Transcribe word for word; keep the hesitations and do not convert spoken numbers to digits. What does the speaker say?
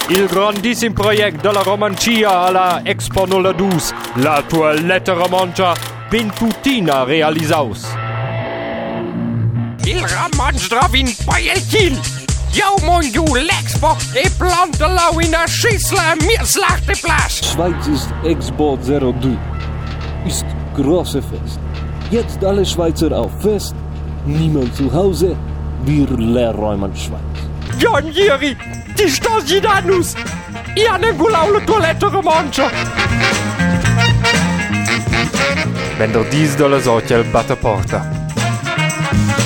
Il grandissimo progetto della romancia alla Expo nulla due, la toilette romancia ventutina realizaus. Il romancia vin pajelkin. Jo monju l'Expo e plante lau in a schisla mirslachte Platz. Schweiz ist Expo null zwei. Ist große Fest. Jetzt alle Schweizer auf Fest. Niemand zu Hause. Wir leerräumen Schweiz. Jan Jiri, die Stasidanus. Ia ne gulaule toilette romancia. Wenn der dies dolle sortiel batte porta.